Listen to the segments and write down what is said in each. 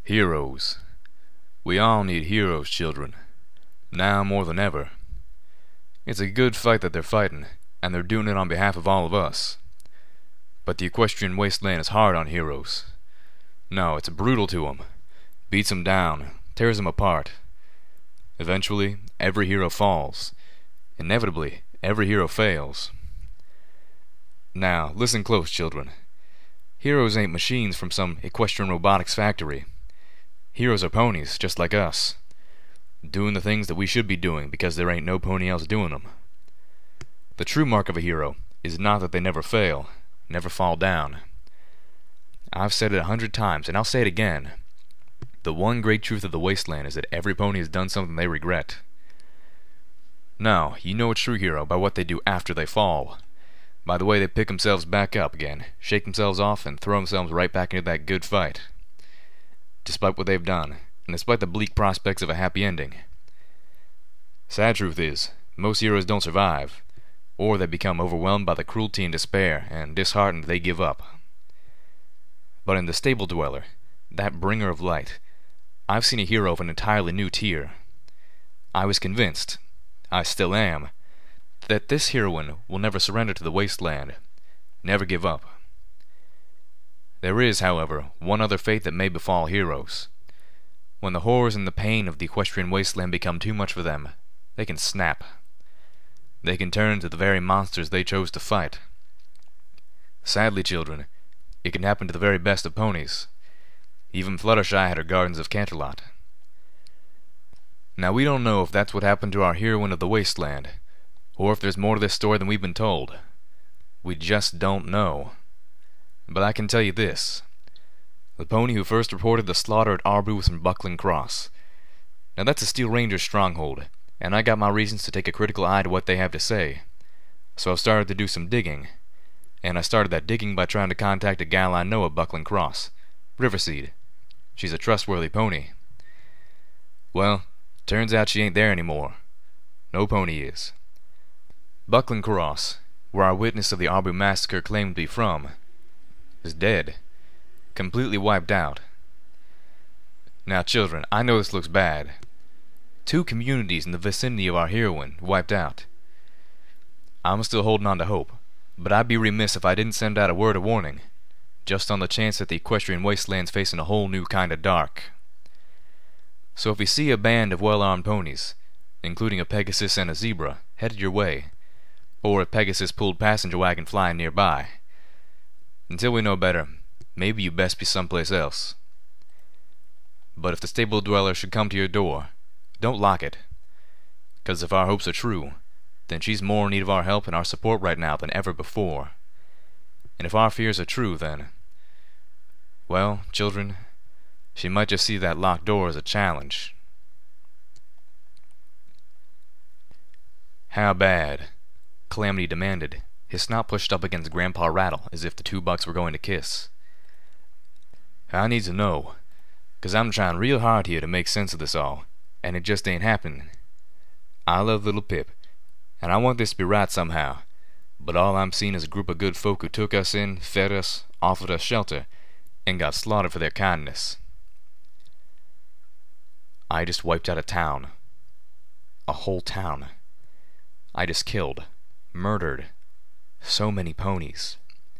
Heroes. We all need heroes, children. Now more than ever. It's a good fight that they're fighting, and they're doing it on behalf of all of us. But the equestrian wasteland is hard on heroes. No, it's brutal to 'em. Beats 'em down, tears 'em apart. Eventually, every hero falls. Inevitably, every hero fails. Now, listen close, children. Heroes ain't machines from some equestrian robotics factory. Heroes are ponies, just like us, doing the things that we should be doing because there ain't no pony else doing them. The true mark of a hero is not that they never fail, never fall down. I've said it 100 times, and I'll say it again. The one great truth of the wasteland is that every pony has done something they regret. No, you know a true hero by what they do after they fall. By the way they pick themselves back up again, shake themselves off, and throw themselves right back into that good fight. Despite what they've done, and despite the bleak prospects of a happy ending. Sad truth is, most heroes don't survive, or they become overwhelmed by the cruelty and despair, and disheartened they give up. But in The Stable Dweller, that bringer of light, I've seen a hero of an entirely new tier. I was convinced, I still am, that this heroine will never surrender to the wasteland, never give up. There is, however, one other fate that may befall heroes. When the horrors and the pain of the equestrian wasteland become too much for them, they can snap. They can turn into the very monsters they chose to fight. Sadly, children, it can happen to the very best of ponies. Even Fluttershy had her Gardens of Canterlot. Now we don't know if that's what happened to our heroine of the wasteland, or if there's more to this story than we've been told. We just don't know. But I can tell you this. The pony who first reported the slaughter at Arbu was from Buckland Cross. Now that's a Steel Ranger's stronghold, and I got my reasons to take a critical eye to what they have to say. So I've started to do some digging. And I started that digging by trying to contact a gal I know at Buckland Cross, Riverseed. She's a trustworthy pony. Well, turns out she ain't there anymore. No pony is. Buckland Cross, where our witness of the Arbu massacre claimed to be from, is dead. Completely wiped out. Now, children, I know this looks bad. 2 communities in the vicinity of our heroine wiped out. I'm still holding on to hope, but I'd be remiss if I didn't send out a word of warning, just on the chance that the equestrian wasteland's facing a whole new kind of dark. So if you see a band of well-armed ponies, including a Pegasus and a zebra, headed your way, or a Pegasus-pulled passenger wagon flying nearby, until we know better, maybe you best be someplace else. But if the Stable Dweller should come to your door, don't lock it. 'Cause if our hopes are true, then she's more in need of our help and our support right now than ever before. And if our fears are true, then, well, children, she might just see that locked door as a challenge. How bad? Calamity demanded, his snout pushed up against Grandpa Rattle as if the 2 bucks were going to kiss. I need to know, 'cause I'm trying real hard here to make sense of this all, and it just ain't happening. I love little Pip, and I want this to be right somehow, but all I'm seeing is a group of good folk who took us in, fed us, offered us shelter, and got slaughtered for their kindness. I just wiped out a town. A whole town. I just killed, murdered, so many ponies.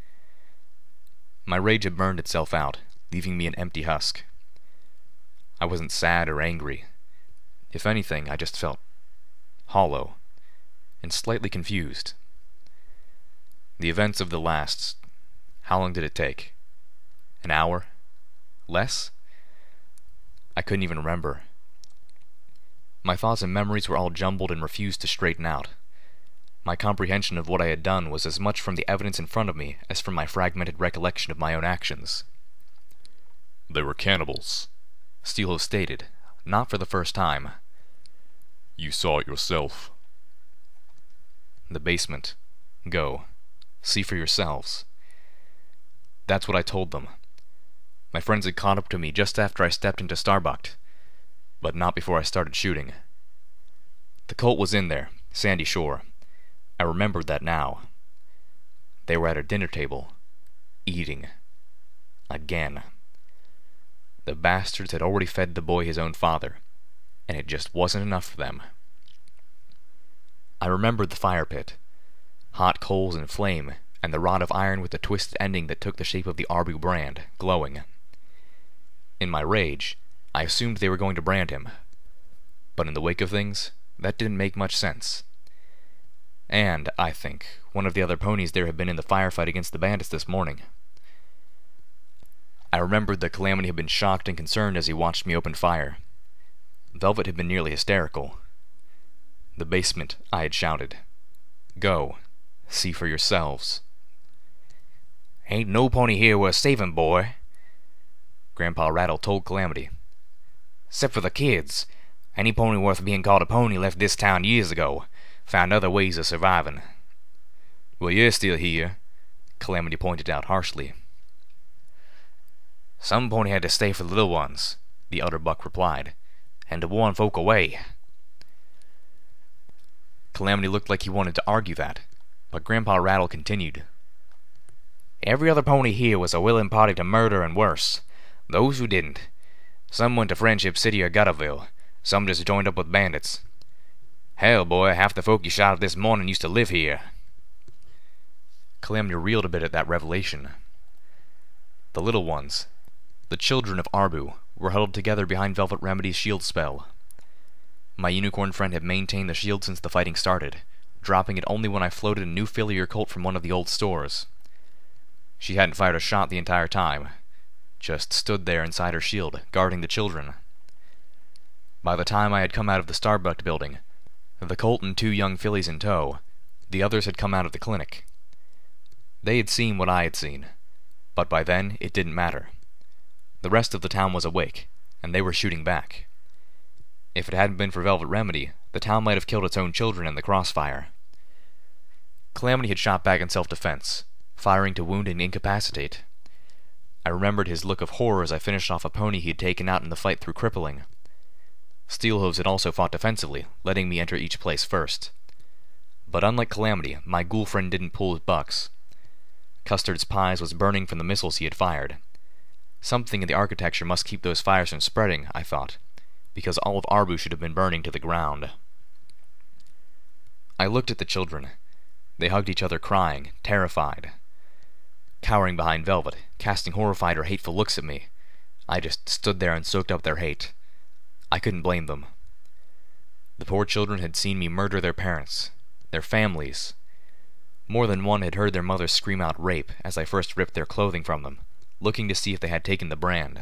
My rage had burned itself out, leaving me an empty husk. I wasn't sad or angry. If anything, I just felt hollow and slightly confused. The events of the last... How long did it take? An hour? Less? I couldn't even remember. My thoughts and memories were all jumbled and refused to straighten out. My comprehension of what I had done was as much from the evidence in front of me as from my fragmented recollection of my own actions. They were cannibals, Steele stated, not for the first time. You saw it yourself. The basement. Go. See for yourselves. That's what I told them. My friends had caught up to me just after I stepped into Starbuck, but not before I started shooting. The Colt was in there, Sandy Shore. I remembered that now. They were at a dinner table, eating. Again. The bastards had already fed the boy his own father, and it just wasn't enough for them. I remembered the fire pit, hot coals and flame, and the rod of iron with the twisted ending that took the shape of the Arbu brand, glowing. In my rage, I assumed they were going to brand him. But in the wake of things, that didn't make much sense. And, I think, one of the other ponies there had been in the firefight against the bandits this morning. I remembered that Calamity had been shocked and concerned as he watched me open fire. Velvet had been nearly hysterical. The basement, I had shouted. Go. See for yourselves. Ain't no pony here worth saving, boy, Grandpa Rattle told Calamity. Except for the kids. Any pony worth being called a pony left this town years ago. Found other ways of surviving. Well, you're still here, Calamity pointed out harshly. Some pony had to stay for the little ones, the elder buck replied, and to warn folk away. Calamity looked like he wanted to argue that, but Grandpa Rattle continued. Every other pony here was a willing party to murder and worse. Those who didn't. Some went to Friendship City or Gutterville. Some just joined up with bandits. Hell, boy, half the folk you shot at this morning used to live here. Calamity reeled a bit at that revelation. The little ones, the children of Arbu, were huddled together behind Velvet Remedy's shield spell. My unicorn friend had maintained the shield since the fighting started, dropping it only when I floated a new filly or colt from one of the old stores. She hadn't fired a shot the entire time, just stood there inside her shield, guarding the children. By the time I had come out of the Starbuck building, the colt and 2 young fillies in tow, the others had come out of the clinic. They had seen what I had seen, but by then it didn't matter. The rest of the town was awake, and they were shooting back. If it hadn't been for Velvet Remedy, the town might have killed its own children in the crossfire. Calamity had shot back in self-defense, firing to wound and incapacitate. I remembered his look of horror as I finished off a pony he had taken out in the fight through crippling. Steelhooves had also fought defensively, letting me enter each place first. But unlike Calamity, my ghoul friend didn't pull his bucks. Custard's pies was burning from the missiles he had fired. Something in the architecture must keep those fires from spreading, I thought, because all of Arbu should have been burning to the ground. I looked at the children. They hugged each other crying, terrified. Cowering behind Velvet, casting horrified or hateful looks at me, I just stood there and soaked up their hate. I couldn't blame them. The poor children had seen me murder their parents, their families. More than one had heard their mothers scream out rape as I first ripped their clothing from them, looking to see if they had taken the brand.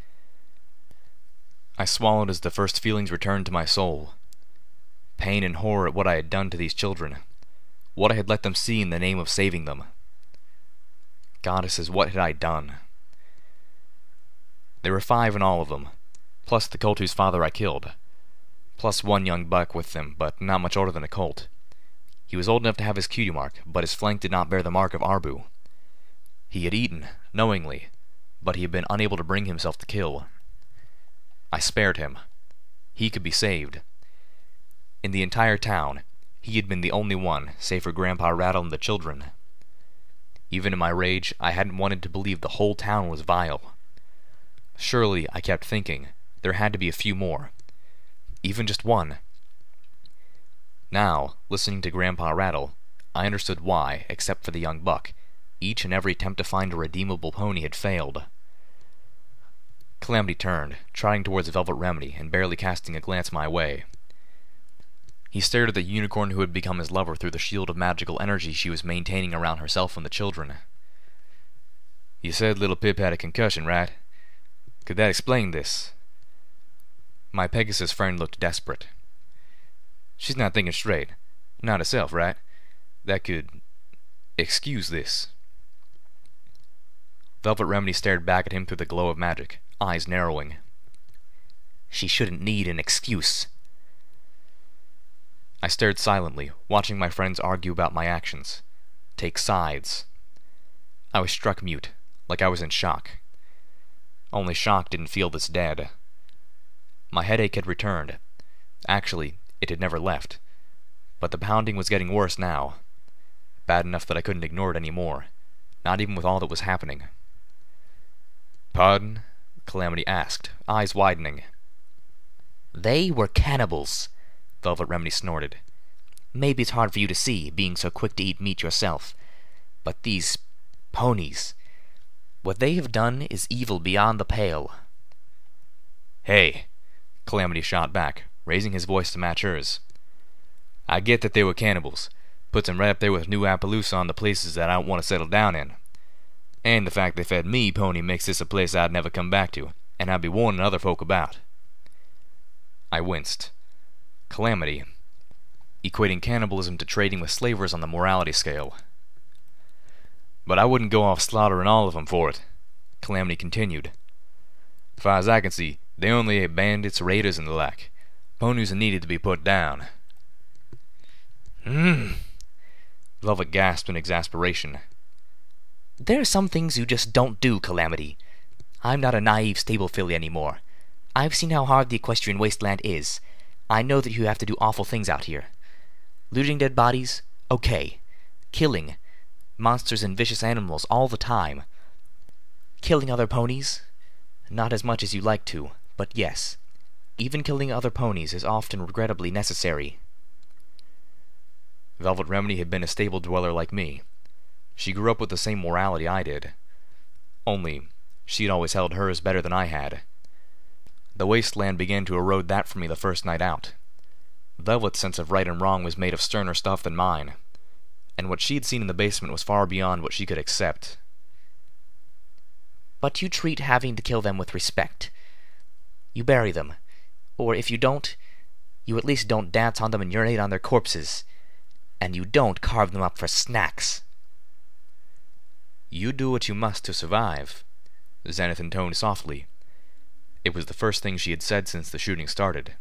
I swallowed as the first feelings returned to my soul. Pain and horror at what I had done to these children, what I had let them see in the name of saving them. Goddesses, what had I done? There were 5 in all of them, plus the colt whose father I killed, plus 1 young buck with them, but not much older than a colt. He was old enough to have his cutie mark, but his flank did not bear the mark of Arbu. He had eaten, knowingly, but he had been unable to bring himself to kill. I spared him. He could be saved. In the entire town, he had been the only one, save for Grandpa Rattle and the children. Even in my rage, I hadn't wanted to believe the whole town was vile. Surely, I kept thinking, there had to be a few more. Even just one. Now, listening to Grandpa Rattle, I understood why, except for the young buck, each and every attempt to find a redeemable pony had failed. Calamity turned, trotting towards Velvet Remedy and barely casting a glance my way. He stared at the unicorn who had become his lover through the shield of magical energy she was maintaining around herself and the children. "You said little Pip had a concussion, right? Could that explain this?" My Pegasus friend looked desperate. "She's not thinking straight. Not herself, right? That could excuse this." Velvet Remedy stared back at him through the glow of magic, eyes narrowing. "She shouldn't need an excuse." I stared silently, watching my friends argue about my actions, take sides. I was struck mute, like I was in shock. Only shock didn't feel this dead. My headache had returned. Actually, it had never left. But the pounding was getting worse now. Bad enough that I couldn't ignore it anymore, not even with all that was happening. "Pardon?" Calamity asked, eyes widening. They were cannibals, Velvet Remedy snorted. Maybe it's hard for you to see, being so quick to eat meat yourself. But these ponies, what they have done is evil beyond the pale. Hey, Calamity shot back, raising his voice to match hers. I get that they were cannibals. Puts them right up there with New Appaloosa on the places that I don't want to settle down in. And the fact they fed me pony makes this a place I'd never come back to, and I'd be warning other folk about. I winced. Calamity, equating cannibalism to trading with slavers on the morality scale. But I wouldn't go off slaughtering all of them for it, Calamity continued. Far as I can see, they only ate bandits, raiders, and the like. Ponies needed to be put down. Velvet gasped in exasperation. There are some things you just don't do, Calamity. I'm not a naive stable filly anymore. I've seen how hard the equestrian wasteland is. I know that you have to do awful things out here. Looting dead bodies? Okay. Killing monsters and vicious animals all the time. Killing other ponies? Not as much as you like to, but yes. Even killing other ponies is often regrettably necessary. Velvet Remedy had been a stable dweller like me. She grew up with the same morality I did. Only, she'd always held hers better than I had. The wasteland began to erode that for me the first night out. Velvet's sense of right and wrong was made of sterner stuff than mine, and what she'd seen in the basement was far beyond what she could accept. But you treat having to kill them with respect. You bury them, or if you don't, you at least don't dance on them and urinate on their corpses, and you don't carve them up for snacks. You do what you must to survive, Zenith intoned softly. It was the first thing she had said since the shooting started.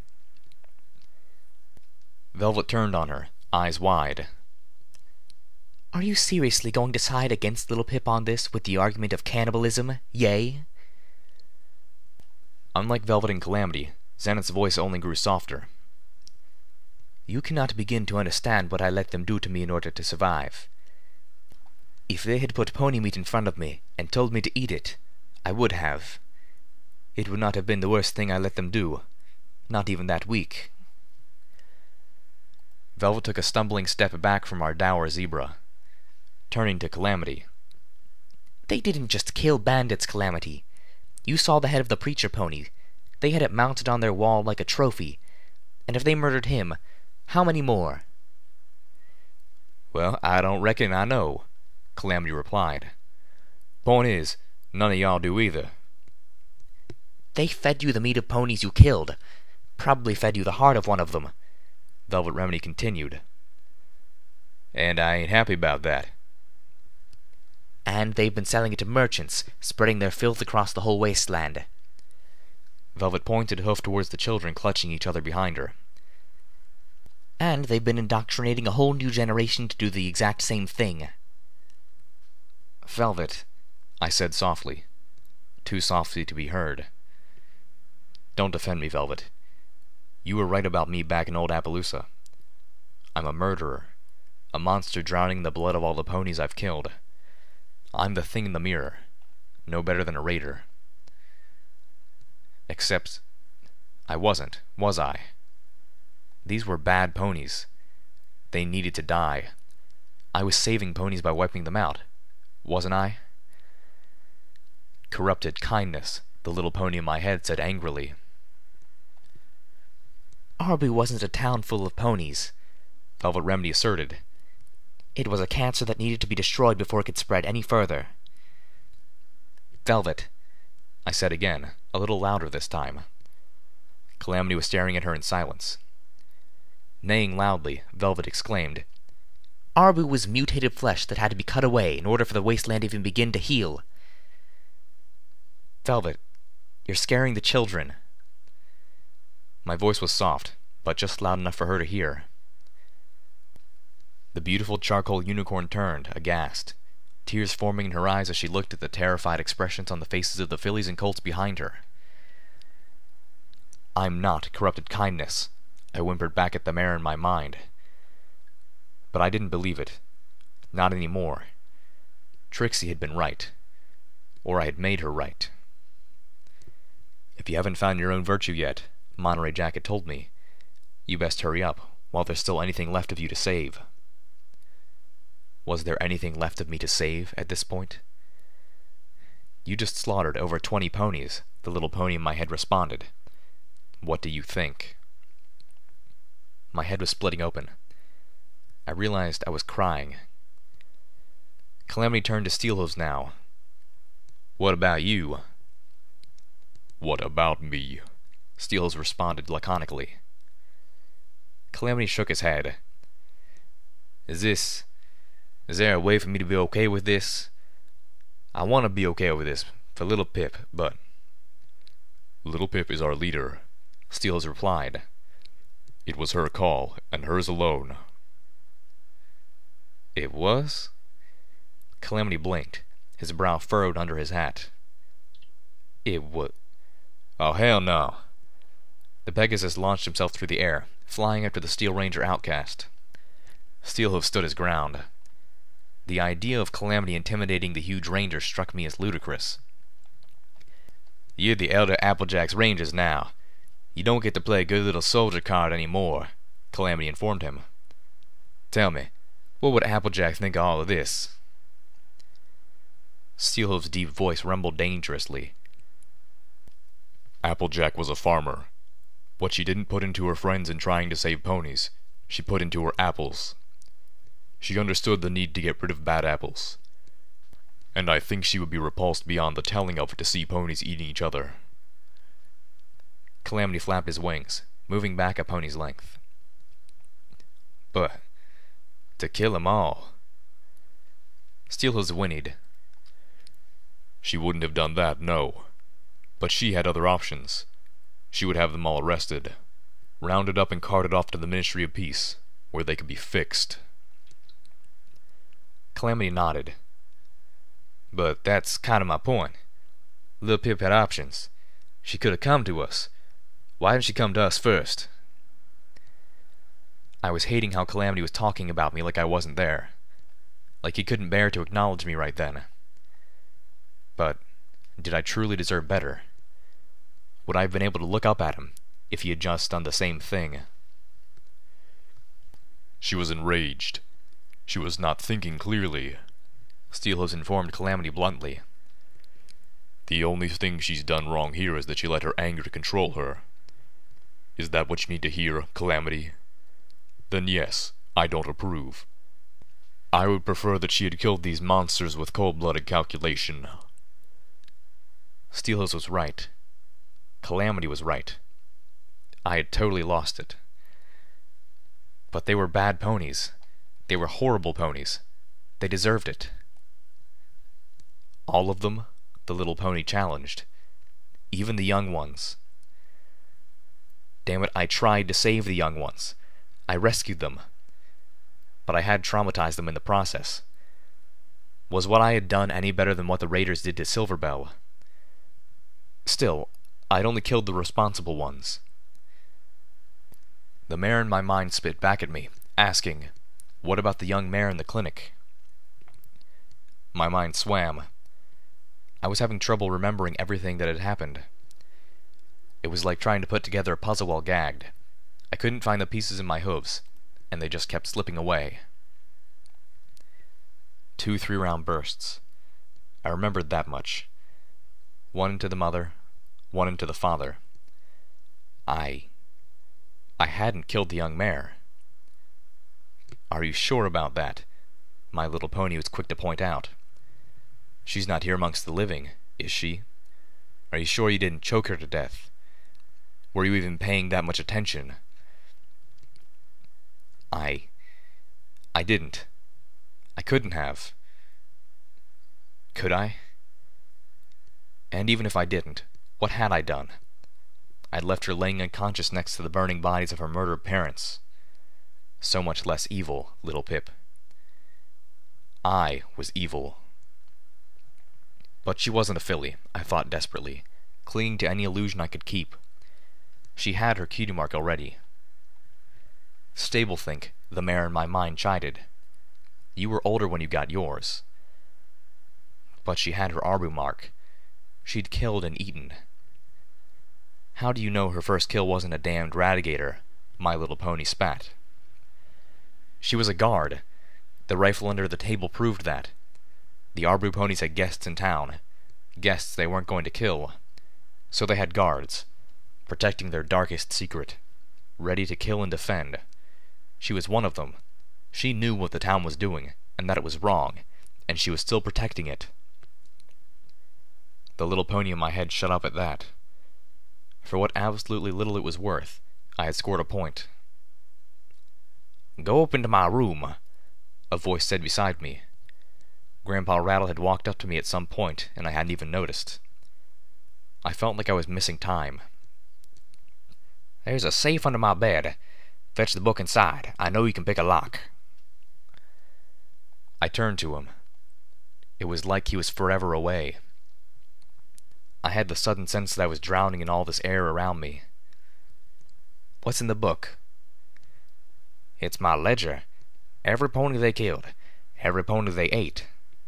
Velvet turned on her, eyes wide. Are you seriously going to side against Little Pip on this with the argument of cannibalism, yay? Unlike Velvet and Calamity, Zenith's voice only grew softer. You cannot begin to understand what I let them do to me in order to survive. If they had put pony meat in front of me and told me to eat it, I would have. It would not have been the worst thing I let them do. Not even that week. Velvet took a stumbling step back from our dour zebra, turning to Calamity. They didn't just kill bandits, Calamity. You saw the head of the preacher pony. They had it mounted on their wall like a trophy. And if they murdered him, how many more? Well, I don't reckon I know, Calamity replied. Point is, none of y'all do either. They fed you the meat of ponies you killed. Probably fed you the heart of one of them, Velvet Remedy continued. And I ain't happy about that. And they've been selling it to merchants, spreading their filth across the whole wasteland. Velvet pointed hoof towards the children clutching each other behind her. And they've been indoctrinating a whole new generation to do the exact same thing. Velvet, I said softly, too softly to be heard. Don't defend me, Velvet. You were right about me back in old Appaloosa. I'm a murderer, a monster drowning in the blood of all the ponies I've killed. I'm the thing in the mirror, no better than a raider. Except, I wasn't, was I? These were bad ponies. They needed to die. I was saving ponies by wiping them out, wasn't I? Corrupted kindness, the little pony in my head said angrily. Arby wasn't a town full of ponies, Velvet Remedy asserted. It was a cancer that needed to be destroyed before it could spread any further. Velvet, I said again, a little louder this time. Calamity was staring at her in silence. Neighing loudly, Velvet exclaimed, Arbu was mutated flesh that had to be cut away in order for the wasteland to even begin to heal. Velvet, you're scaring the children. My voice was soft, but just loud enough for her to hear. The beautiful charcoal unicorn turned, aghast, tears forming in her eyes as she looked at the terrified expressions on the faces of the fillies and colts behind her. I'm not corrupted kindness, I whimpered back at the mare in my mind. But I didn't believe it. Not anymore. Trixie had been right. Or I had made her right. If you haven't found your own virtue yet, Monterey Jack had told me, you best hurry up while there's still anything left of you to save. Was there anything left of me to save at this point? You just slaughtered over 20 ponies, the little pony in my head responded. What do you think? My head was splitting open. I realized I was crying. Calamity turned to Steelhooves now. What about you? What about me? Steelhooves responded laconically. Calamity shook his head. Is there a way for me to be okay with this? I want to be okay with this for Little Pip, but... Little Pip is our leader, Steelhooves replied. It was her call, and hers alone. It was? Calamity blinked, his brow furrowed under his hat. It was... Oh, hell no. The Pegasus launched himself through the air, flying after the Steel Ranger outcast. Steelhooves stood his ground. The idea of Calamity intimidating the huge ranger struck me as ludicrous. You're the elder Applejack's Rangers now. You don't get to play good little soldier card anymore, Calamity informed him. Tell me, what would Applejack think of all of this? Steelhooves' deep voice rumbled dangerously. Applejack was a farmer. What she didn't put into her friends in trying to save ponies, she put into her apples. She understood the need to get rid of bad apples. And I think she would be repulsed beyond the telling of it to see ponies eating each other. Calamity flapped his wings, moving back a pony's length. But, to kill 'em all... Steelhooves whinnied. She wouldn't have done that, no. But she had other options. She would have them all arrested, rounded up and carted off to the Ministry of Peace, where they could be fixed. Calamity nodded. But that's kind of my point. Lil Pip had options. She could have come to us. Why didn't she come to us first? I was hating how Calamity was talking about me like I wasn't there. Like he couldn't bear to acknowledge me right then. But did I truly deserve better? Would I have been able to look up at him if he had just done the same thing? She was enraged. She was not thinking clearly, Steelhooves informed Calamity bluntly. The only thing she's done wrong here is that she let her anger control her. Is that what you need to hear, Calamity? Then yes, I don't approve. I would prefer that she had killed these monsters with cold-blooded calculation. Steelhooves was right. Calamity was right. I had totally lost it. But they were bad ponies. They were horrible ponies. They deserved it. All of them, the little pony challenged. Even the young ones. Damn it, I tried to save the young ones. I rescued them. But I had traumatized them in the process. Was what I had done any better than what the raiders did to Silverbell? Still, I'd only killed the responsible ones. The mare in my mind spit back at me, asking, what about the young mare in the clinic? My mind swam. I was having trouble remembering everything that had happened. It was like trying to put together a puzzle while gagged. I couldn't find the pieces in my hooves, and they just kept slipping away. 2 3-round bursts. I remembered that much. 1 into the mother, 1 into the father. I hadn't killed the young mare. Are you sure about that? My little pony was quick to point out. She's not here amongst the living, is she? Are you sure you didn't choke her to death? Were you even paying that much attention? I didn't. I couldn't have. Could I? And even if I didn't, what had I done? I'd left her laying unconscious next to the burning bodies of her murdered parents. So much less evil, little Pip. I was evil. But she wasn't a filly, I thought desperately, clinging to any illusion I could keep. She had her cutie mark already. Stablethink, the mare in my mind chided. You were older when you got yours. But she had her Arbu mark. She'd killed and eaten. How do you know her first kill wasn't a damned Radigator? My Little Pony spat. She was a guard. The rifle under the table proved that. The Arbu ponies had guests in town. Guests they weren't going to kill. So they had guards, protecting their darkest secret, ready to kill and defend. She was one of them. She knew what the town was doing, and that it was wrong, and she was still protecting it. The little pony in my head shut up at that. For what absolutely little it was worth, I had scored a point. "Go up into my room," a voice said beside me. Grandpa Rattle had walked up to me at some point, and I hadn't even noticed. I felt like I was missing time. "There's a safe under my bed. Fetch the book inside. I know you can pick a lock." I turned to him. It was like he was forever away. I had the sudden sense that I was drowning in all this air around me. "What's in the book?" "It's my ledger. Every pony they killed. Every pony they ate."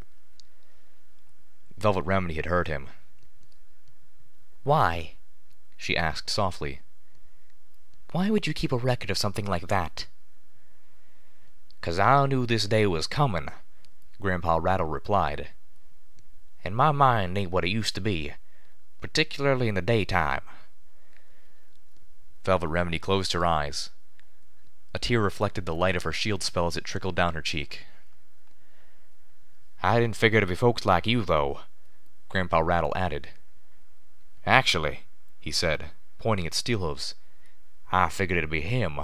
Velvet Remedy had heard him. "Why?" she asked softly. "Why would you keep a record of something like that?" "'Cause I knew this day was comin'," Grandpa Rattle replied. "And my mind ain't what it used to be, particularly in the daytime." Velvet Remedy closed her eyes. A tear reflected the light of her shield spell as it trickled down her cheek. "I didn't figure it'd be folks like you, though," Grandpa Rattle added. "Actually," he said, pointing at Steelhooves, "I figured it'd be him."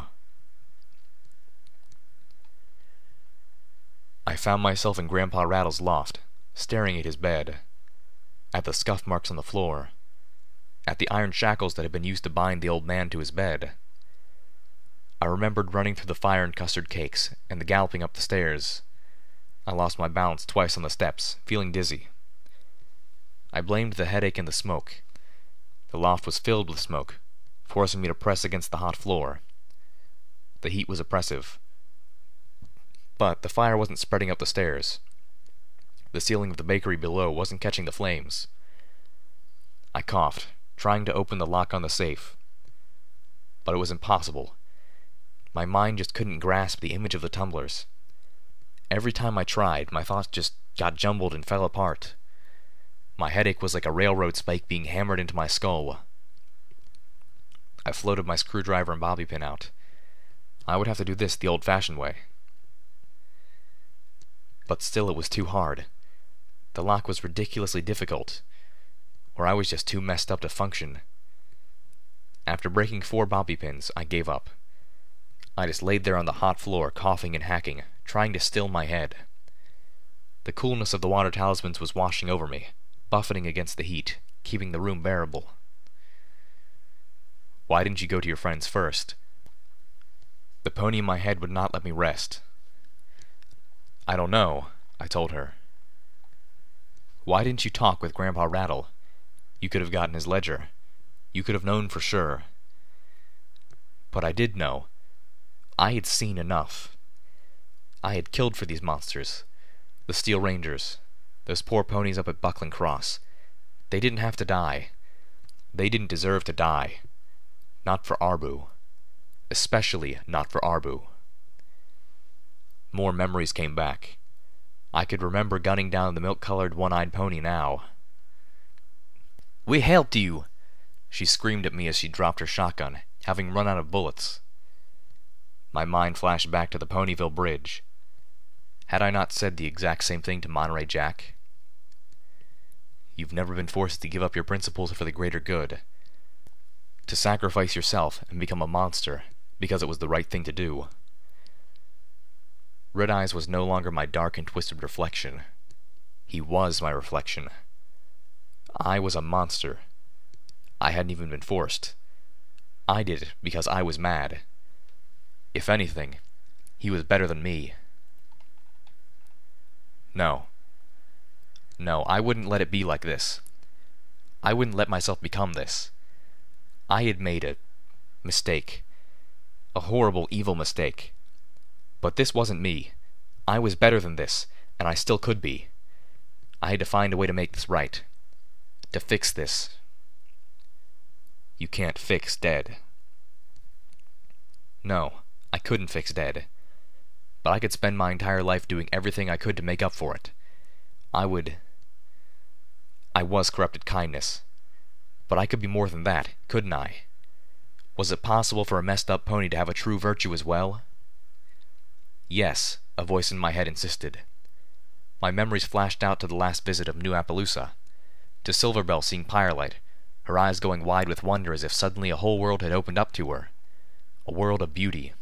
I found myself in Grandpa Rattle's loft, staring at his bed, at the scuff marks on the floor, at the iron shackles that had been used to bind the old man to his bed. I remembered running through the fire and custard cakes, and the galloping up the stairs. I lost my balance twice on the steps, feeling dizzy. I blamed the headache and the smoke. The loft was filled with smoke, forcing me to press against the hot floor. The heat was oppressive. But the fire wasn't spreading up the stairs. The ceiling of the bakery below wasn't catching the flames. I coughed, trying to open the lock on the safe. But it was impossible. My mind just couldn't grasp the image of the tumblers. Every time I tried, my thoughts just got jumbled and fell apart. My headache was like a railroad spike being hammered into my skull. I floated my screwdriver and bobby pin out. I would have to do this the old-fashioned way. But still it was too hard. The lock was ridiculously difficult, or I was just too messed up to function. After breaking 4 bobby pins, I gave up. I just laid there on the hot floor, coughing and hacking, trying to still my head. The coolness of the water talismans was washing over me, buffeting against the heat, keeping the room bearable. "Why didn't you go to your friends first?" The pony in my head would not let me rest. "I don't know," I told her. "Why didn't you talk with Grandpa Rattle? You could have gotten his ledger. You could have known for sure." But I did know. I had seen enough. I had killed for these monsters. The Steel Rangers. Those poor ponies up at Buckland Cross. They didn't have to die. They didn't deserve to die. Not for Arbu. Especially not for Arbu. More memories came back. I could remember gunning down the milk-colored one-eyed pony now. "We helped you!" she screamed at me as she dropped her shotgun, having run out of bullets. My mind flashed back to the Ponyville Bridge. Had I not said the exact same thing to Monterey Jack? You've never been forced to give up your principles for the greater good. To sacrifice yourself and become a monster because it was the right thing to do. Red Eyes was no longer my dark and twisted reflection. He was my reflection. I was a monster. I hadn't even been forced. I did it because I was mad. If anything, he was better than me. No. No, I wouldn't let it be like this. I wouldn't let myself become this. I had made a mistake. A horrible, evil mistake. But this wasn't me. I was better than this, and I still could be. I had to find a way to make this right. To fix this. You can't fix dead. No, I couldn't fix dead. But I could spend my entire life doing everything I could to make up for it. I was corrupted kindness. But I could be more than that, couldn't I? Was it possible for a messed up pony to have a true virtue as well? Yes, a voice in my head insisted. My memories flashed out to the last visit of New Appaloosa, to Silverbell seeing Firelight, her eyes going wide with wonder as if suddenly a whole world had opened up to her. A world of beauty.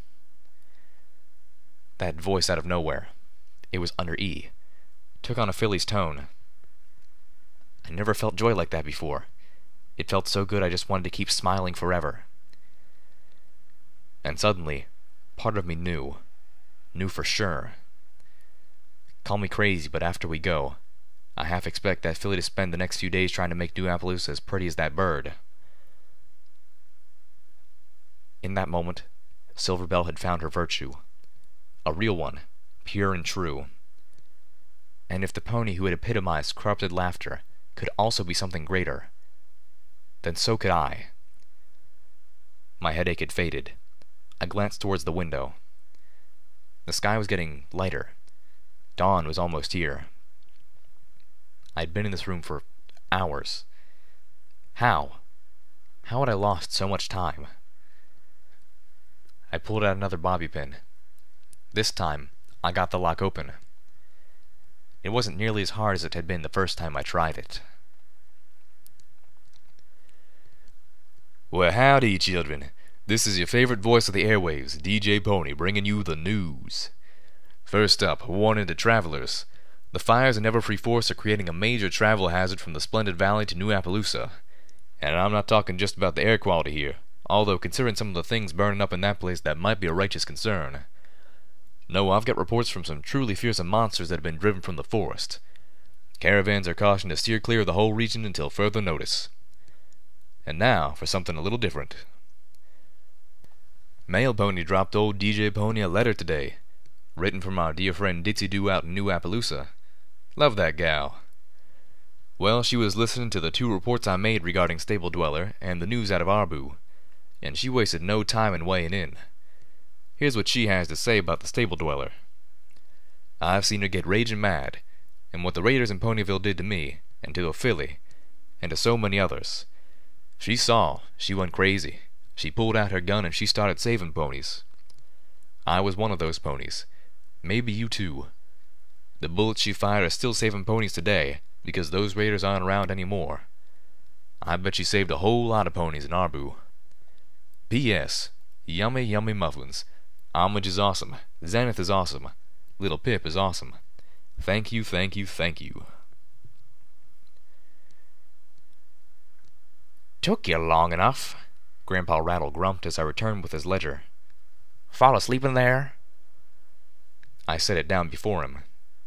That voice out of nowhere, it was under E, took on a filly's tone. I never felt joy like that before. It felt so good I just wanted to keep smiling forever. And suddenly, part of me knew for sure. Call me crazy, but after we go, I half expect that filly to spend the next few days trying to make New Appaloosa as pretty as that bird. In that moment, Silverbell had found her virtue. A real one, pure and true. And if the pony who had epitomized corrupted laughter could also be something greater, then so could I. My headache had faded. I glanced towards the window. The sky was getting lighter. Dawn was almost here. I'd been in this room for hours. How? How had I lost so much time? I pulled out another bobby pin. This time, I got the lock open. It wasn't nearly as hard as it had been the first time I tried it. Well, howdy, children. This is your favorite voice of the airwaves, DJ Pony, bringing you the news. First up, warning to travelers. The fires in Everfree Forest are creating a major travel hazard from the Splendid Valley to New Appaloosa. And I'm not talking just about the air quality here, although considering some of the things burning up in that place, that might be a righteous concern. No, I've got reports from some truly fearsome monsters that have been driven from the forest. Caravans are cautioned to steer clear of the whole region until further notice. And now for something a little different. Mail Pony dropped old DJ Pony a letter today, written from our dear friend Ditsy Doo out in New Appaloosa. Love that gal. Well, she was listening to the 2 reports I made regarding Stable Dweller and the news out of Arbu, and she wasted no time in weighing in. Here's what she has to say about the Stable Dweller. I've seen her get raging mad, and what the raiders in Ponyville did to me, and to the filly, and to so many others. She went crazy. She pulled out her gun and she started saving ponies. I was one of those ponies. Maybe you too. The bullets she fired are still saving ponies today, because those raiders aren't around anymore. I bet she saved a whole lot of ponies in Arbu. P.S. Yummy, yummy muffins. Homage is awesome. Zenith is awesome. Little Pip is awesome. Thank you, thank you, thank you. Took you long enough, Grandpa Rattle grumped as I returned with his ledger. Fall asleep in there? I set it down before him.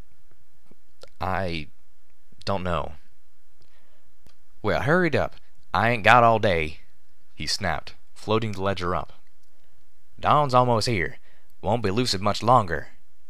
I don't know. Well, hurry up. I ain't got all day, he snapped, floating the ledger up. Dawn's almost here. Won't be lucid much longer.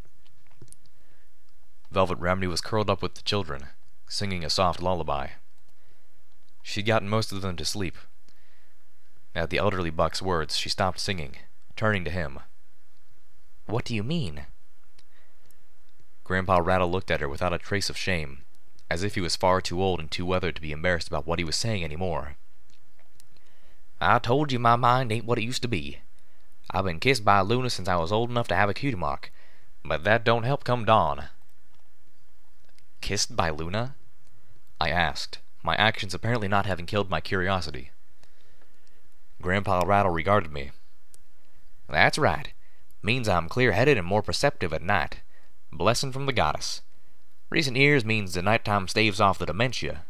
Velvet Remedy was curled up with the children, singing a soft lullaby. She'd gotten most of them to sleep. At the elderly buck's words, she stopped singing, turning to him. What do you mean? Grandpa Rattle looked at her without a trace of shame, as if he was far too old and too weathered to be embarrassed about what he was saying any more. I told you my mind ain't what it used to be. I've been kissed by Luna since I was old enough to have a cutie mark, but that don't help come dawn. Kissed by Luna? I asked, my actions apparently not having killed my curiosity. Grandpa Rattle regarded me. That's right. Means I'm clear-headed and more perceptive at night. Blessing from the goddess. Recent years means the nighttime staves off the dementia.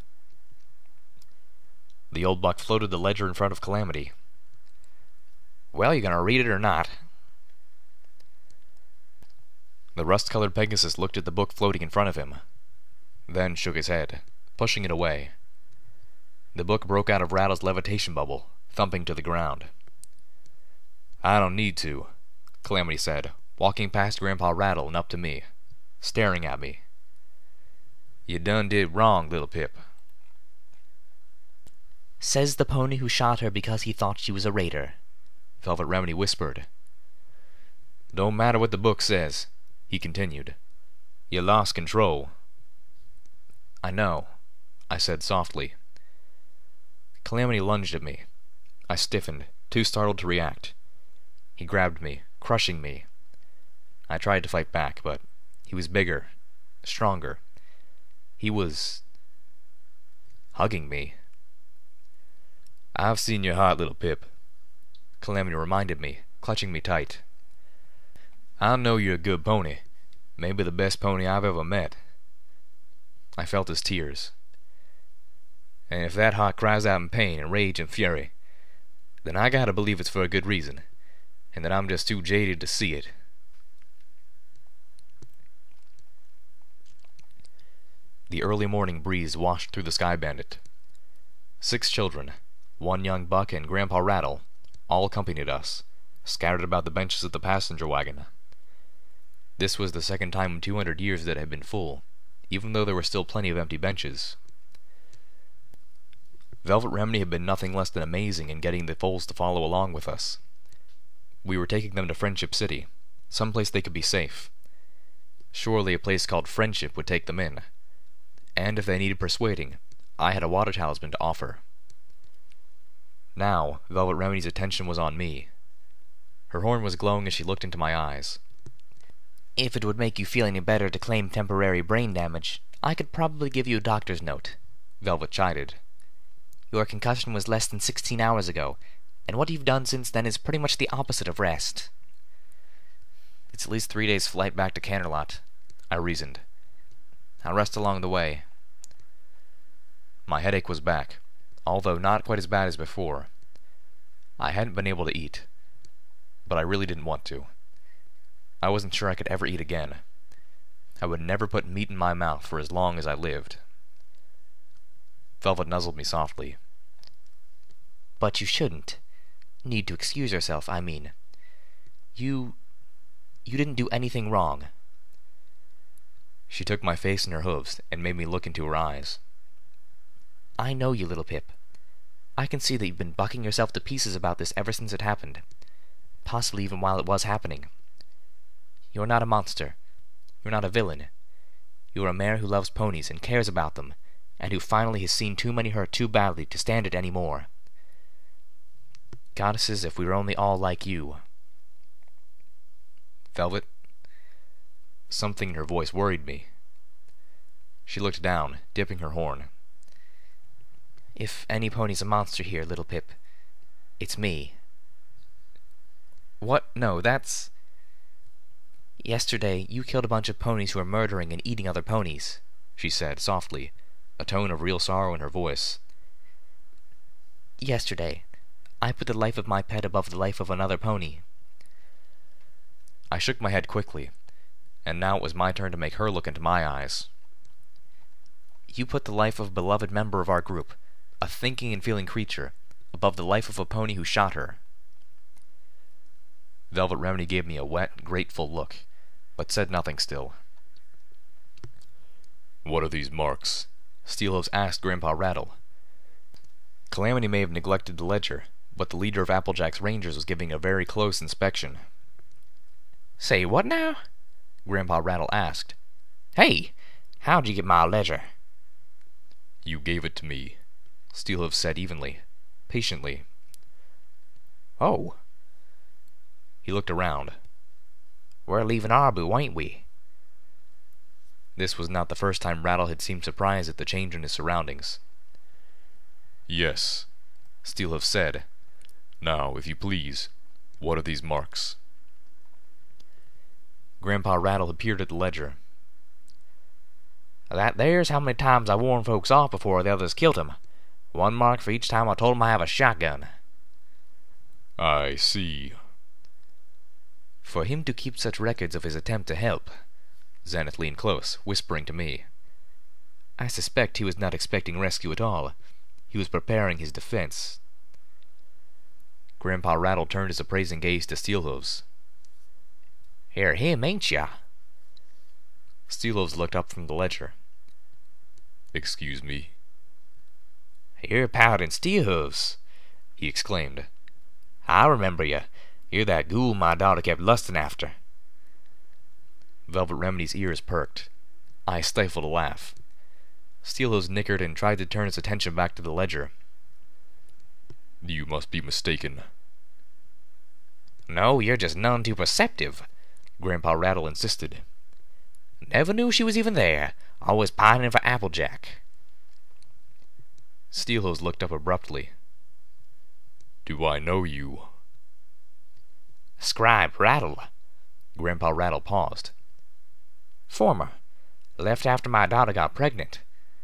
The old buck floated the ledger in front of Calamity. Well, you gonna read it or not? The rust-colored Pegasus looked at the book floating in front of him, then shook his head, pushing it away. The book broke out of Rattle's levitation bubble, thumping to the ground. I don't need to, Calamity said, walking past Grandpa Rattle and up to me, staring at me. You done did wrong, little Pip. Says the pony who shot her because he thought she was a raider, Velvet Remedy whispered. Don't matter what the book says, he continued. You lost control. I know, I said softly. Calamity lunged at me. I stiffened, too startled to react. He grabbed me, crushing me. I tried to fight back, but he was bigger, stronger. He was hugging me. I've seen your heart, little Pip, Calamity reminded me, clutching me tight. I know you're a good pony, maybe the best pony I've ever met. I felt his tears. And if that heart cries out in pain and rage and fury, then I gotta believe it's for a good reason, and that I'm just too jaded to see it. The early morning breeze washed through the Sky Bandit. 6 children, 1 young buck and Grandpa Rattle, all accompanied us, scattered about the benches of the passenger wagon. This was the second time in 200 years that it had been full, even though there were still plenty of empty benches. Velvet Remedy had been nothing less than amazing in getting the foals to follow along with us. We were taking them to Friendship City, someplace they could be safe. Surely a place called Friendship would take them in. And if they needed persuading, I had a water talisman to offer. Now, Velvet Remedy's attention was on me. Her horn was glowing as she looked into my eyes. If it would make you feel any better to claim temporary brain damage, I could probably give you a doctor's note, Velvet chided. Your concussion was less than 16 hours ago, and what you've done since then is pretty much the opposite of rest. It's at least 3 days' flight back to Canterlot, I reasoned. I'll rest along the way. My headache was back, although not quite as bad as before. I hadn't been able to eat, but I really didn't want to. I wasn't sure I could ever eat again. I would never put meat in my mouth for as long as I lived. Velvet nuzzled me softly. But you shouldn't. Need to excuse yourself, I mean. You didn't do anything wrong. She took my face in her hooves and made me look into her eyes. I know you, little Pip. I can see that you've been bucking yourself to pieces about this ever since it happened. Possibly even while it was happening. You're not a monster. You're not a villain. You're a mare who loves ponies and cares about them, and who finally has seen too many hurt too badly to stand it any more. Goddesses, if we were only all like you. Velvet? Something in her voice worried me. She looked down, dipping her horn. If any pony's a monster here, little Pip, it's me. What? No, that's... Yesterday, you killed a bunch of ponies who were murdering and eating other ponies, she said softly, a tone of real sorrow in her voice. Yesterday, I put the life of my pet above the life of another pony. I shook my head quickly, and now it was my turn to make her look into my eyes. You put the life of a beloved member of our group, a thinking and feeling creature, above the life of a pony who shot her. Velvet Remedy gave me a wet, grateful look, but said nothing still. What are these marks? Steelhooves asked Grandpa Rattle. Calamity may have neglected the ledger, but the leader of Applejack's Rangers was giving a very close inspection. Say what now? Grandpa Rattle asked. Hey, how'd you get my ledger? You gave it to me, Steelhooves said evenly, patiently. Oh. He looked around. We're leaving Arbu, ain't we? This was not the first time Rattle had seemed surprised at the change in his surroundings. Yes, Steelhooves said. Now, if you please, what are these marks? Grandpa Rattle appeared at the ledger. That there's how many times I warned folks off before the others killed him. 1 mark for each time I told him I have a shotgun. I see. For him to keep such records of his attempt to help. Zenith leaned close, whispering to me. I suspect he was not expecting rescue at all. He was preparing his defense. Grandpa Rattle turned his appraising gaze to Steelhooves. You're him, ain't ya? Steelhooves looked up from the ledger. Excuse me. "You're Paladin Steelhooves," he exclaimed. "I remember you. You're that ghoul my daughter kept lusting after." Velvet Remedy's ears perked. I stifled a laugh. Steelhooves nickered and tried to turn his attention back to the ledger. "You must be mistaken." "No, you're just none too perceptive," Grandpa Rattle insisted. "Never knew she was even there. Always pining for Applejack." Steelhooves looked up abruptly. "Do I know you?" "Scribe Rattle." Grandpa Rattle paused. "Former. Left after my daughter got pregnant."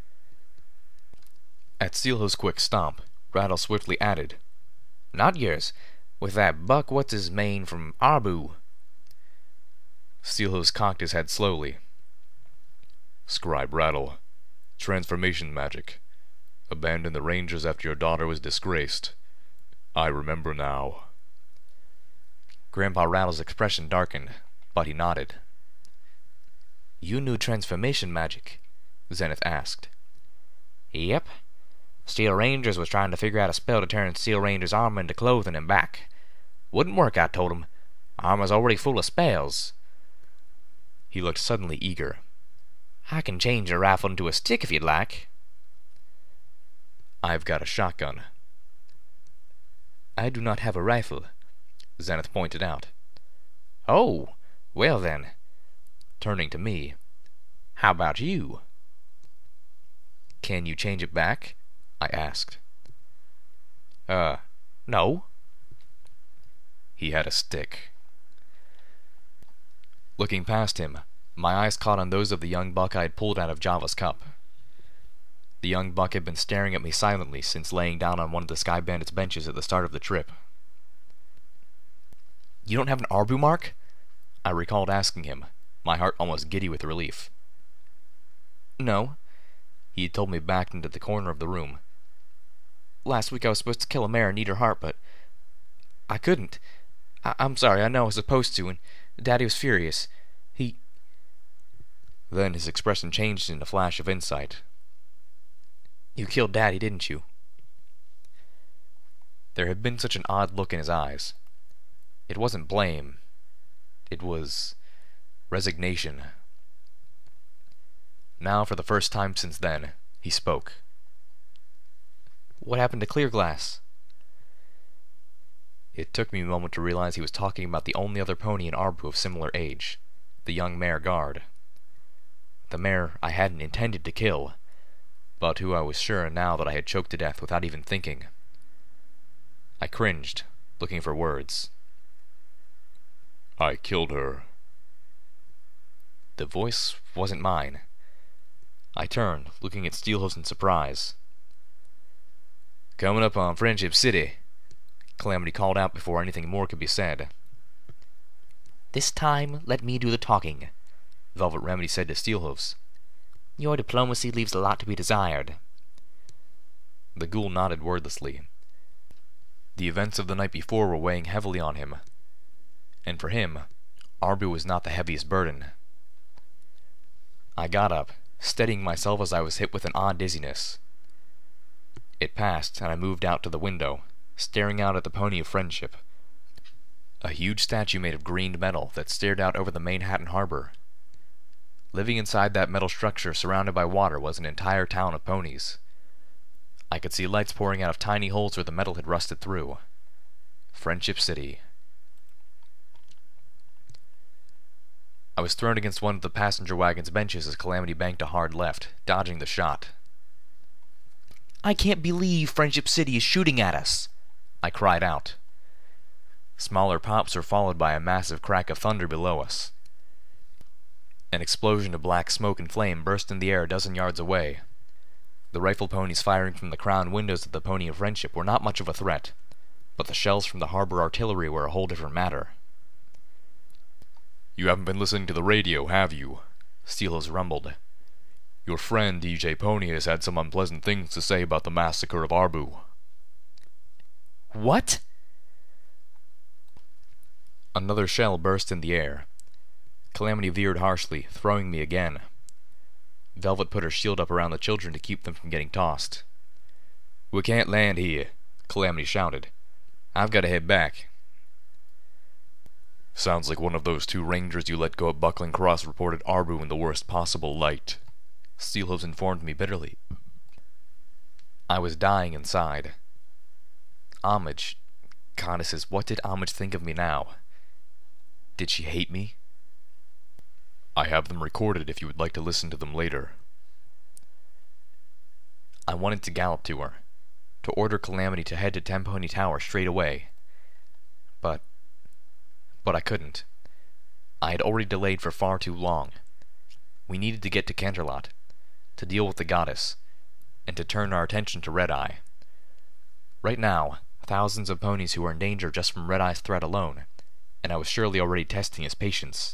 At Steelhooves' quick stomp, Rattle swiftly added, "Not yours. With that buck what's-his-mane from Arbu." Steelhooves cocked his head slowly. "Scribe Rattle. Transformation magic. Abandoned the Rangers after your daughter was disgraced. I remember now." Grandpa Rattle's expression darkened, but he nodded. "You knew transformation magic?" Zenith asked. "Yep. Steel Rangers was trying to figure out a spell to turn Steel Ranger's armor into clothing and back. Wouldn't work, I told 'em. Armor's already full of spells." He looked suddenly eager. "I can change your rifle into a stick if you'd like." "I've got a shotgun." "I do not have a rifle," Zenith pointed out. "Oh, well then," turning to me, "how about you?" "Can you change it back?" I asked. No." He had a stick. Looking past him, my eyes caught on those of the young buck I had pulled out of Java's cup. The young buck had been staring at me silently since laying down on one of the Sky Bandit's benches at the start of the trip. "You don't have an Arbu mark?" I recalled asking him, my heart almost giddy with relief. "No." He had told me back into the corner of the room. "Last week I was supposed to kill a mare and eat her heart, but I couldn't. I'm sorry, I know I was supposed to, and Daddy was furious. Then his expression changed in a flash of insight. "You killed Daddy, didn't you?" There had been such an odd look in his eyes. It wasn't blame. It was resignation. Now, for the first time since then, he spoke. "What happened to Clearglass?" It took me a moment to realize he was talking about the only other pony in Arbu of similar age, the young mare Guard. The mare I hadn't intended to kill, but who I was sure now that I had choked to death without even thinking. I cringed, looking for words. "I killed her." The voice wasn't mine. I turned, looking at Steelhooves in surprise. "Coming up on Friendship City," Calamity called out before anything more could be said. "This time, let me do the talking," Velvet Remedy said to Steelhooves. "Your diplomacy leaves a lot to be desired." The ghoul nodded wordlessly. The events of the night before were weighing heavily on him. And for him, Arbu was not the heaviest burden. I got up, steadying myself as I was hit with an odd dizziness. It passed, and I moved out to the window, staring out at the Pony of Friendship. A huge statue made of greened metal that stared out over the Manhattan harbor. Living inside that metal structure surrounded by water was an entire town of ponies. I could see lights pouring out of tiny holes where the metal had rusted through. Friendship City. I was thrown against one of the passenger wagon's benches as Calamity banked a hard left, dodging the shot. "I can't believe Friendship City is shooting at us!" I cried out. Smaller pops were followed by a massive crack of thunder below us. An explosion of black smoke and flame burst in the air a dozen yards away. The rifle ponies firing from the crown windows of the Pony of Friendship were not much of a threat, but the shells from the harbor artillery were a whole different matter. "You haven't been listening to the radio, have you?" Steelhooves rumbled. "Your friend DJ Pony has had some unpleasant things to say about the massacre of Arbu." "What?" Another shell burst in the air. Calamity veered harshly, throwing me again. Velvet put her shield up around the children to keep them from getting tossed. We can't land here, Calamity shouted. I've got to head back. Sounds like one of those two rangers you let go at Buckling Cross reported Arbu in the worst possible light, Steelhooves informed me bitterly. I was dying inside. Homage. Goddesses, what did Homage think of me now? Did she hate me? I have them recorded if you would like to listen to them later. I wanted to gallop to her, to order Calamity to head to Temponi Tower straight away. But I couldn't. I had already delayed for far too long. We needed to get to Canterlot, to deal with the goddess, and to turn our attention to Red-Eye. Right now, thousands of ponies who were in danger just from Red-Eye's threat alone, and I was surely already testing his patience.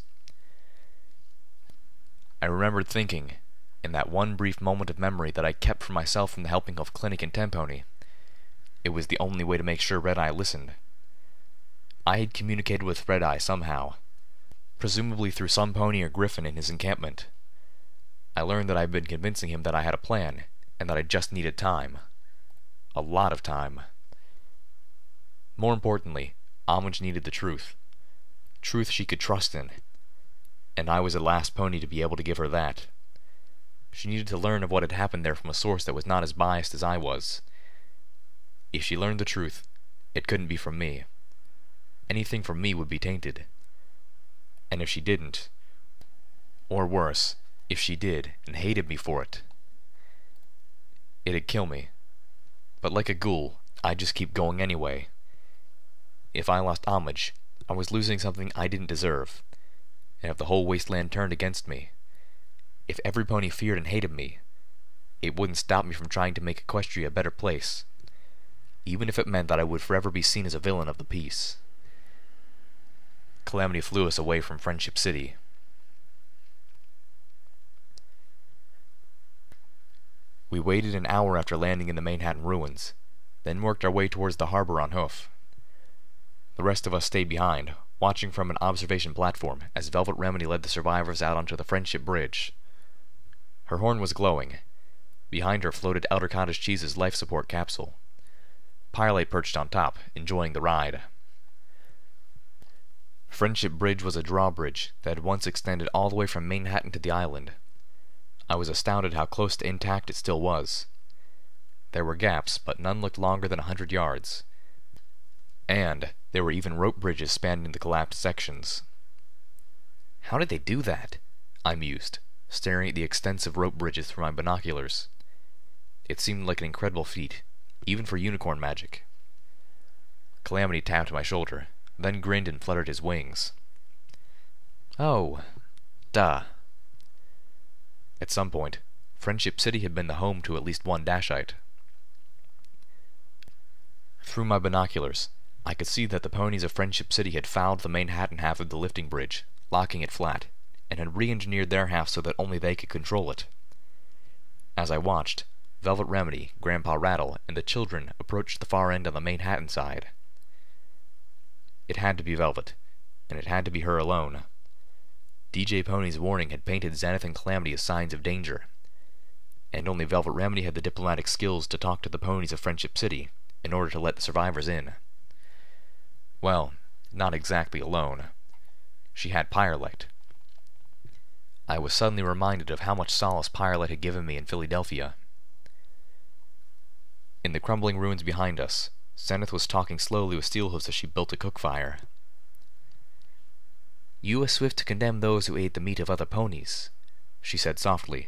I remembered thinking, in that one brief moment of memory that I kept for myself from the helping of Clinic and Temponi, it was the only way to make sure Red-Eye listened. I had communicated with Red-Eye somehow, presumably through some pony or griffin in his encampment. I learned that I had been convincing him that I had a plan, and that I just needed time. A lot of time. More importantly, Homage needed the truth. Truth she could trust in. And I was the last pony to be able to give her that. She needed to learn of what had happened there from a source that was not as biased as I was. If she learned the truth, it couldn't be from me. Anything from me would be tainted. And if she didn't, or worse, if she did and hated me for it, it'd kill me. But like a ghoul, I'd just keep going anyway. If I lost Homage, I was losing something I didn't deserve. And if the whole wasteland turned against me, if every pony feared and hated me, it wouldn't stop me from trying to make Equestria a better place, even if it meant that I would forever be seen as a villain of the peace. Calamity flew us away from Friendship City. We waited an hour after landing in the Manhattan ruins, then worked our way towards the harbor on hoof. The rest of us stayed behind, watching from an observation platform as Velvet Remedy led the survivors out onto the Friendship Bridge. Her horn was glowing. Behind her floated Outer Cottage Cheese's life support capsule. Pyrelite perched on top, enjoying the ride. Friendship Bridge was a drawbridge that had once extended all the way from Manhattan to the island. I was astounded how close to intact it still was. There were gaps, but none looked longer than 100 yards. And there were even rope bridges spanning the collapsed sections. How did they do that? I mused, staring at the extensive rope bridges through my binoculars. It seemed like an incredible feat, even for unicorn magic. Calamity tapped my shoulder, then grinned and fluttered his wings. Oh, duh. At some point, Friendship City had been the home to at least one Dashite. Through my binoculars, I could see that the ponies of Friendship City had fouled the Manhattan half of the lifting bridge, locking it flat, and had re-engineered their half so that only they could control it. As I watched, Velvet Remedy, Grandpa Rattle, and the children approached the far end on the Manhattan side. It had to be Velvet, and it had to be her alone. DJ Pony's warning had painted Zenith and Calamity as signs of danger, and only Velvet Remedy had the diplomatic skills to talk to the ponies of Friendship City in order to let the survivors in. Well, not exactly alone. She had Pyrelite. I was suddenly reminded of how much solace Pyrelite had given me in Philadelphia. In the crumbling ruins behind us, Zenith was talking slowly with Steelhooves as she built a cook fire. "You are swift to condemn those who ate the meat of other ponies," she said softly.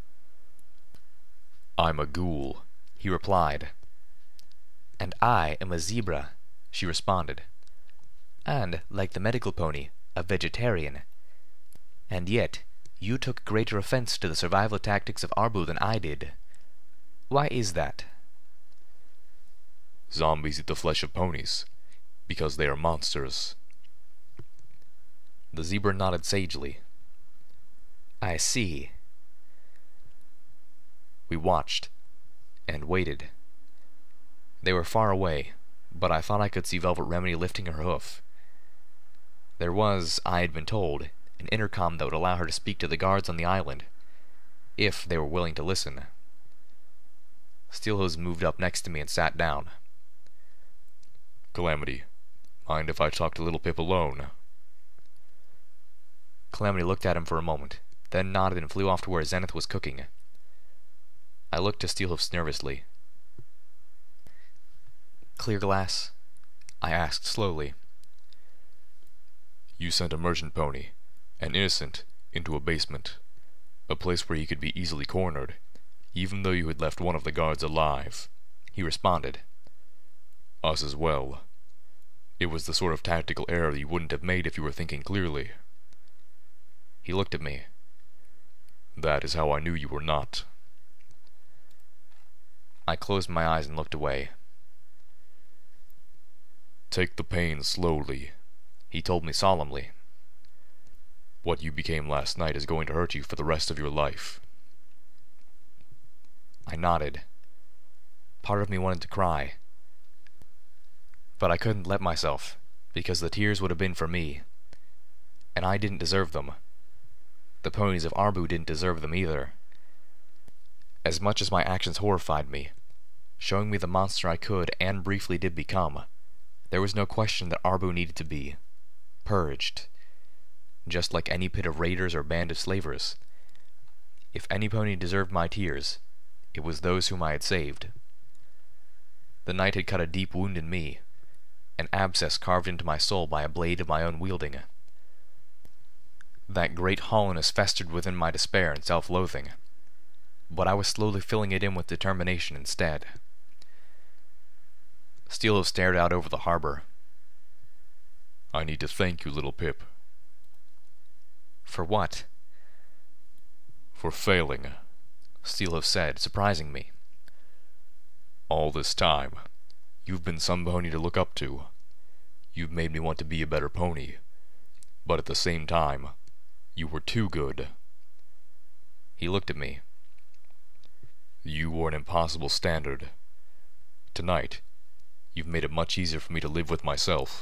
"I'm a ghoul," he replied. "And I am a zebra," she responded. "And, like the medical pony, a vegetarian. And yet, you took greater offense to the survival tactics of Arbu than I did. Why is that?" "Zombies eat the flesh of ponies, because they are monsters." The zebra nodded sagely. "I see." We watched, and waited. They were far away, but I thought I could see Velvet Remedy lifting her hoof. There was, I had been told, an intercom that would allow her to speak to the guards on the island, if they were willing to listen. Steelhose moved up next to me and sat down. Calamity, mind if I talk to little Pip alone? Calamity looked at him for a moment, then nodded and flew off to where Zenith was cooking. I looked to Steelhooves nervously. "Clear glass?" I asked slowly. You sent a merchant pony, an innocent, into a basement, a place where he could be easily cornered, even though you had left one of the guards alive, he responded. Us as well. It was the sort of tactical error you wouldn't have made if you were thinking clearly. He looked at me. That is how I knew you were not. I closed my eyes and looked away. Take the pain slowly, he told me solemnly. What you became last night is going to hurt you for the rest of your life. I nodded. Part of me wanted to cry. But I couldn't let myself, because the tears would have been for me. And I didn't deserve them. The ponies of Arbu didn't deserve them either. As much as my actions horrified me, showing me the monster I could and briefly did become, there was no question that Arbu needed to be purged, just like any pit of raiders or band of slavers. If any pony deserved my tears, it was those whom I had saved. The night had cut a deep wound in me, an abscess carved into my soul by a blade of my own wielding. That great hollowness festered within my despair and self-loathing, but I was slowly filling it in with determination instead. Steelhooves stared out over the harbor. I need to thank you, little Pip. For what? For failing, Steelhooves said, surprising me. All this time, you've been some pony to look up to. You've made me want to be a better pony. But at the same time, you were too good. He looked at me. You were an impossible standard. Tonight, you've made it much easier for me to live with myself.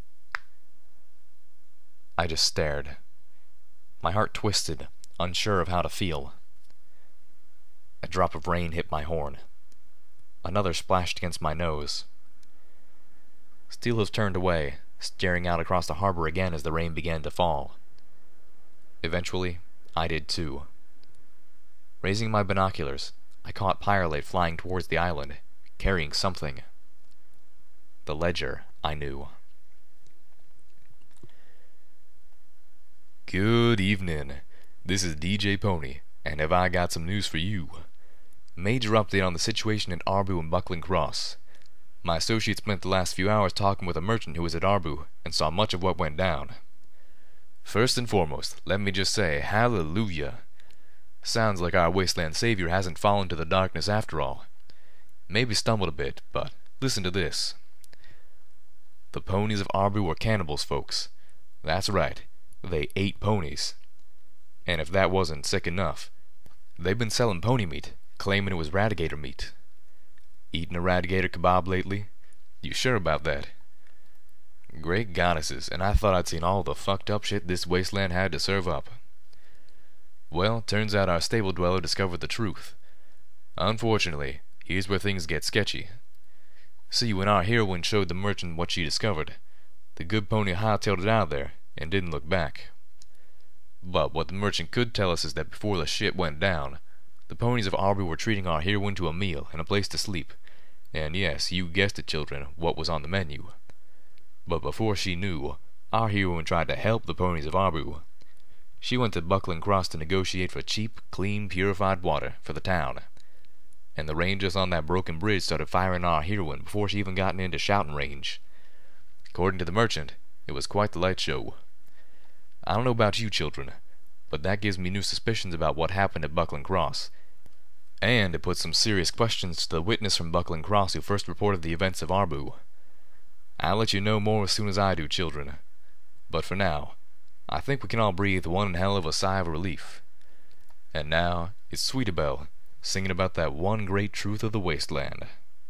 I just stared. My heart twisted, unsure of how to feel. A drop of rain hit my horn. Another splashed against my nose. Steelhooves turned away, staring out across the harbor again as the rain began to fall. Eventually, I did too. Raising my binoculars, I caught Pyrelate flying towards the island, carrying something. The ledger, I knew. Good evening. This is DJ Pony, and have I got some news for you. Major update on the situation at Arbu and Buckling Cross. My associate spent the last few hours talking with a merchant who was at Arbu, and saw much of what went down. First and foremost, let me just say, hallelujah. Sounds like our wasteland savior hasn't fallen to the darkness after all. Maybe stumbled a bit, but listen to this. The ponies of Arbu were cannibals, folks. That's right, they ate ponies. And if that wasn't sick enough, they've been selling pony meat, claiming it was radigator meat. Eating a radigator kebab lately? You sure about that? Great goddesses, and I thought I'd seen all the fucked up shit this wasteland had to serve up. Well, turns out our stable dweller discovered the truth. Unfortunately, here's where things get sketchy. See, when our heroine showed the merchant what she discovered, the good pony hightailed it out of there, and didn't look back. But what the merchant could tell us is that before the shit went down, the ponies of Arbu were treating our heroine to a meal and a place to sleep. And yes, you guessed it, children, what was on the menu. But before she knew, our heroine tried to help the ponies of Arbu. She went to Buckling Cross to negotiate for cheap, clean, purified water for the town. And the rangers on that broken bridge started firing our heroine before she even gotten into shouting range. According to the merchant, it was quite the light show. I don't know about you children, but that gives me new suspicions about what happened at Buckling Cross. And it puts some serious questions to the witness from Buckling Cross who first reported the events of Arbu. I'll let you know more as soon as I do, children. But for now, I think we can all breathe one hell of a sigh of relief. And now, it's Sweetabelle, singing about that one great truth of the wasteland.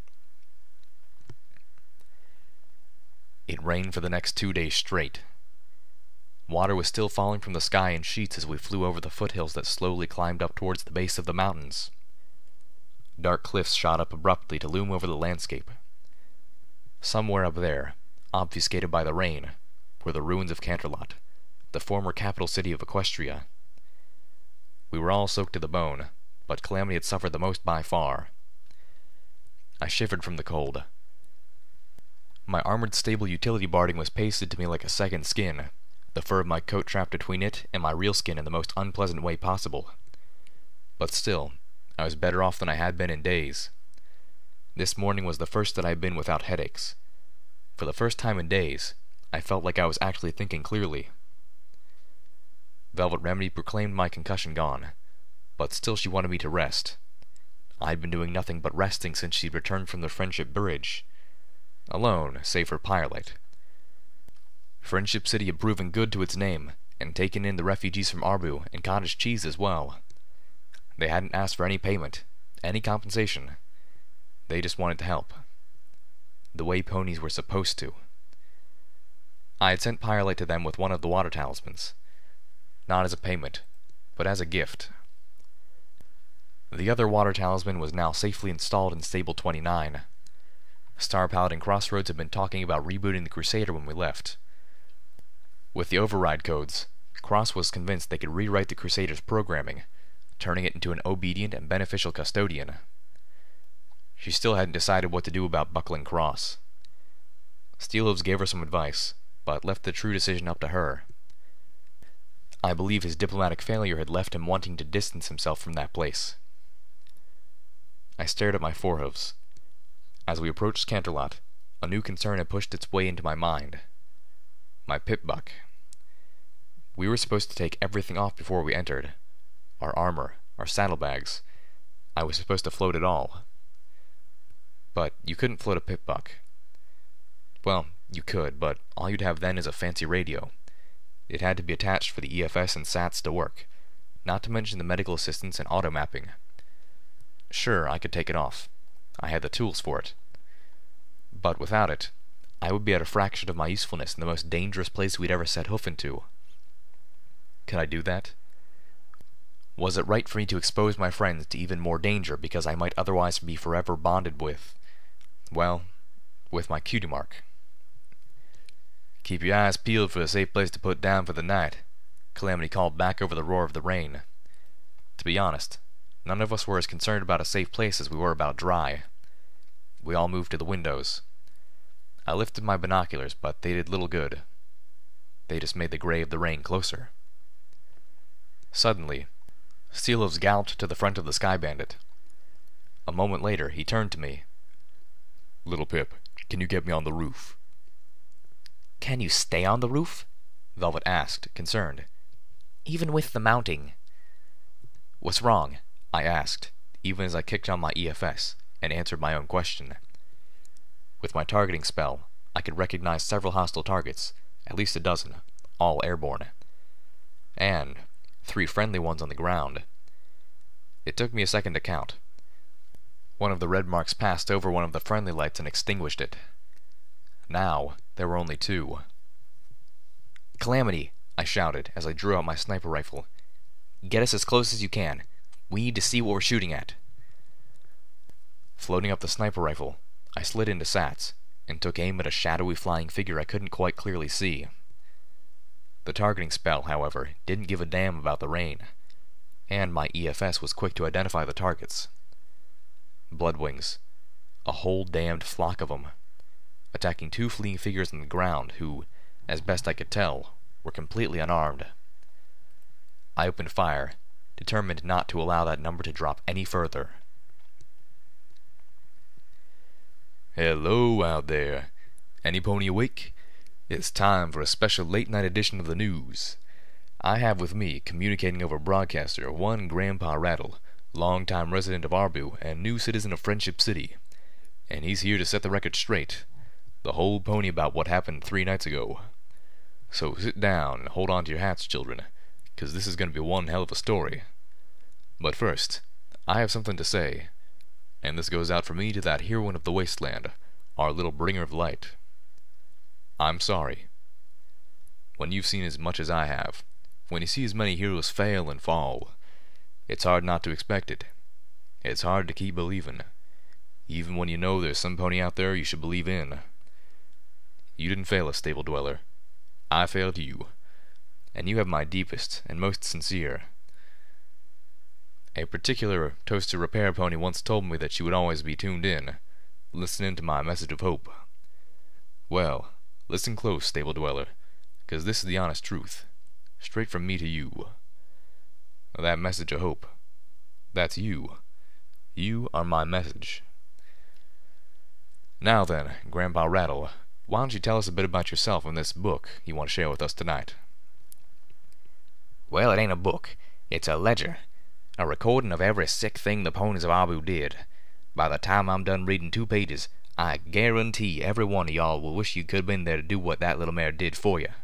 It rained for the next 2 days straight. Water was still falling from the sky in sheets as we flew over the foothills that slowly climbed up towards the base of the mountains. Dark cliffs shot up abruptly to loom over the landscape. Somewhere up there, obfuscated by the rain, were the ruins of Canterlot, the former capital city of Equestria. We were all soaked to the bone, but Calamity had suffered the most by far. I shivered from the cold. My armored stable utility barding was pasted to me like a second skin, the fur of my coat trapped between it and my real skin in the most unpleasant way possible. But still, I was better off than I had been in days. This morning was the first that I had been without headaches. For the first time in days, I felt like I was actually thinking clearly. Velvet Remedy proclaimed my concussion gone, but still she wanted me to rest. I'd been doing nothing but resting since she'd returned from the Friendship Bridge. Alone, save for Firelight. Friendship City had proven good to its name, and taken in the refugees from Arbu and cottage cheese as well. They hadn't asked for any payment, any compensation. They just wanted to help. The way ponies were supposed to. I had sent Firelight to them with one of the water talismans. Not as a payment, but as a gift. The other water talisman was now safely installed in Stable 29. Star Paladin Crossroads had been talking about rebooting the Crusader when we left. With the override codes, Cross was convinced they could rewrite the Crusader's programming, turning it into an obedient and beneficial custodian. She still hadn't decided what to do about Buckling Cross. Steelhooves gave her some advice, but left the true decision up to her. I believe his diplomatic failure had left him wanting to distance himself from that place. I stared at my forehoofs. As we approached Canterlot, a new concern had pushed its way into my mind. My pip-buck. We were supposed to take everything off before we entered. Our armor, our saddlebags. I was supposed to float it all. But you couldn't float a pip-buck. Well, you could, but all you'd have then is a fancy radio. It had to be attached for the EFS and SATs to work, not to mention the medical assistance and auto-mapping. Sure, I could take it off. I had the tools for it. But without it, I would be at a fraction of my usefulness in the most dangerous place we'd ever set hoof into. Could I do that? Was it right for me to expose my friends to even more danger because I might otherwise be forever bonded with, well, with my cutie mark? "Keep your eyes peeled for a safe place to put down for the night," Calamity called back over the roar of the rain. To be honest, none of us were as concerned about a safe place as we were about dry. We all moved to the windows. I lifted my binoculars, but they did little good. They just made the gray of the rain closer. Suddenly, Steelhooves galloped to the front of the Sky Bandit. A moment later, he turned to me. "Little Pip, can you get me on the roof?" Can you stay on the roof? Velvet asked, concerned. Even with the mounting. What's wrong? I asked, even as I kicked on my EFS, and answered my own question. With my targeting spell, I could recognize several hostile targets, at least a dozen, all airborne. And 3 friendly ones on the ground. It took me a second to count. One of the red marks passed over one of the friendly lights and extinguished it. Now, there were only 2. "Calamity!" I shouted as I drew out my sniper rifle. "Get us as close as you can. We need to see what we're shooting at." Floating up the sniper rifle, I slid into SATs, and took aim at a shadowy flying figure I couldn't quite clearly see. The targeting spell, however, didn't give a damn about the rain, and my EFS was quick to identify the targets. Bloodwings. A whole damned flock of them, attacking 2 fleeing figures on the ground who, as best I could tell, were completely unarmed. I opened fire, determined not to allow that number to drop any further. Hello out there. Any pony awake? It's time for a special late-night edition of the news. I have with me, communicating over broadcaster, one Grandpa Rattle, longtime resident of Arbu and new citizen of Friendship City. And he's here to set the record straight. The whole pony about what happened 3 nights ago. So sit down and hold on to your hats, children, 'cause this is going to be one hell of a story. But first, I have something to say, and this goes out from me to that heroine of the wasteland, our little bringer of light. I'm sorry. When you've seen as much as I have, when you see as many heroes fail and fall, it's hard not to expect it. It's hard to keep believing, even when you know there's some pony out there you should believe in. You didn't fail us, Stable Dweller. I failed you, and you have my deepest and most sincere. A particular Toaster Repair pony once told me that she would always be tuned in, listening to my message of hope. Well, listen close, Stable Dweller, 'cause this is the honest truth, straight from me to you. That message of hope, that's you. You are my message. Now then, Grandpa Rattle, why don't you tell us a bit about yourself and this book you want to share with us tonight? Well, it ain't a book. It's a ledger. A recording of every sick thing the ponies of Abu did. By the time I'm done reading 2 pages, I guarantee every one of y'all will wish you could have been there to do what that little mare did for you.